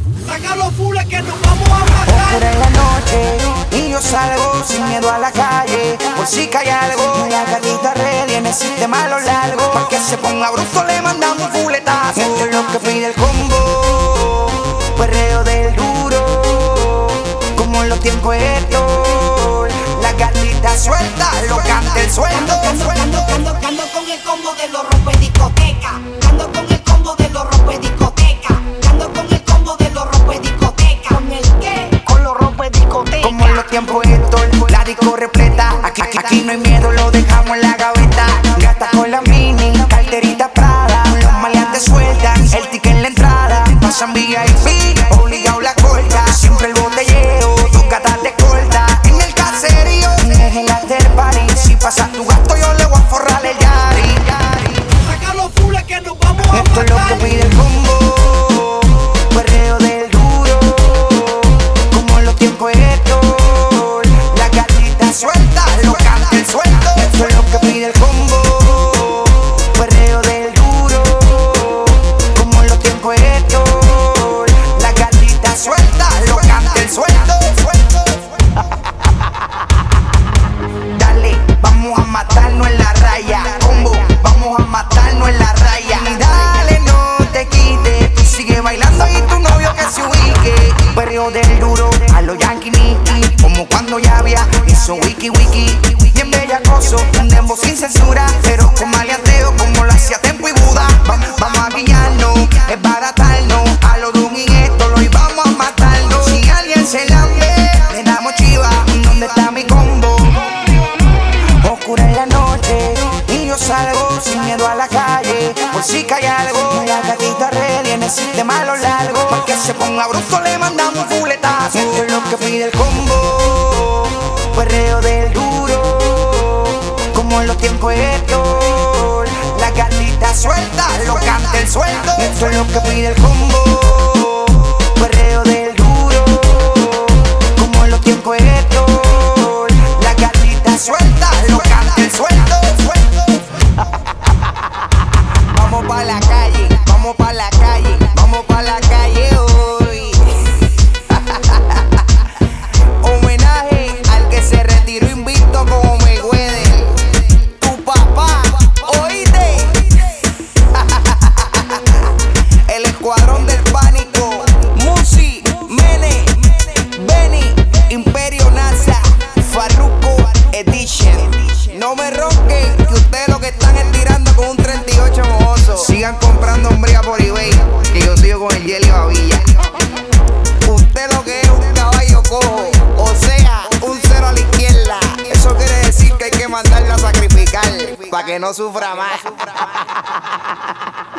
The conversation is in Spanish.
Saca los fules que nos vamos a matar. Oscura en la noche y yo salgo sin miedo a la calle. Por si cae algo, la gatita ready en el sistema a lo largo. Pa' que se ponga bruto le mandamos un fuletazo. Esto es lo que pide el combo, perreo del duro, como en los tiempos estos. La gatita suelta, lo canta el sueldo. Ando con el combo de los rompediscotecas. Ando con el combo de los rompediscotecas. Ando con el combo de los rompediscotecas. ¿Con el qué? Con los rompediscotecas. Como en los tiempos estos, la disco repleta. Aquí no hay miedo, lo dejamos en la gaveta. Gata con la mini, carterita Prada. Los maleantes sueltan, el ticket en la entrada. Pasan VIP, obligado la corta. Siempre el botelleo, dos gatas de corta. En el caserío, es el after party. Si pasa tu gasto, yo le voy a forrar el yari. Saca los fules que nos vamos a Esto es lo que matar. pide el combo, perreo del duro, como en los tiempos estos. La gatita suelta, lo canta el sueldo. Esto es lo que pide el combo, perreo del duro, como en los tiempos estos. La gatita suelta, lo canta el sueldo. Dale, vamos a matarnos en la raya. Combo, vamos a matarnos en la raya. Y dale, no te quites. Tú sigue bailando y tu novio que se ubique. Perreo del duro, a los Yankee Nicky. Como cuando Yavia hizo wiki wiki. Bien bellacoso, un dembow sin censura. Pero con maleanteo como lo hacía Tempo y Buda. Vamos a guiarnos, es baratarnos. A los Don y esto lo íbamos a matarnos. Si alguien se lambe, le damos chiva. ¿Dónde está mi combo? Oscura en la noche y yo salgo sin miedo a la calle. Por si cae algo, la gatita ready en el sistema a lo largo. Pa' que se ponga bruto le mandamos un fuletazo. Esto es lo que pide el combo, perreo del duro, como en los tiempos estos. La gatita suelta, lo canta el sueldo. Esto es lo que pide el combo, perreo del duro, como en los tiempos estos. La gatita suelta, lo canta el sueldo. Vamos pa' la calle, vamos pa' la calle, vamos pa' la calle hoy. Homenaje al que se retiró invicto como Mayweather. Tu papá, oíste. El escuadrón del pánico. Musi, Mene, Benny, Imperio NASA, Farruko Edition. No me ronquen, que ustedes lo que están es tirando con un 38 mojoso. Sigan comprando hombría por eBay, que yo sigo con el Jelly Babilla. Usted lo que es un caballo cojo, o sea, un cero a la izquierda. Eso quiere decir que hay que mandarlo a sacrificar, para que no sufra más.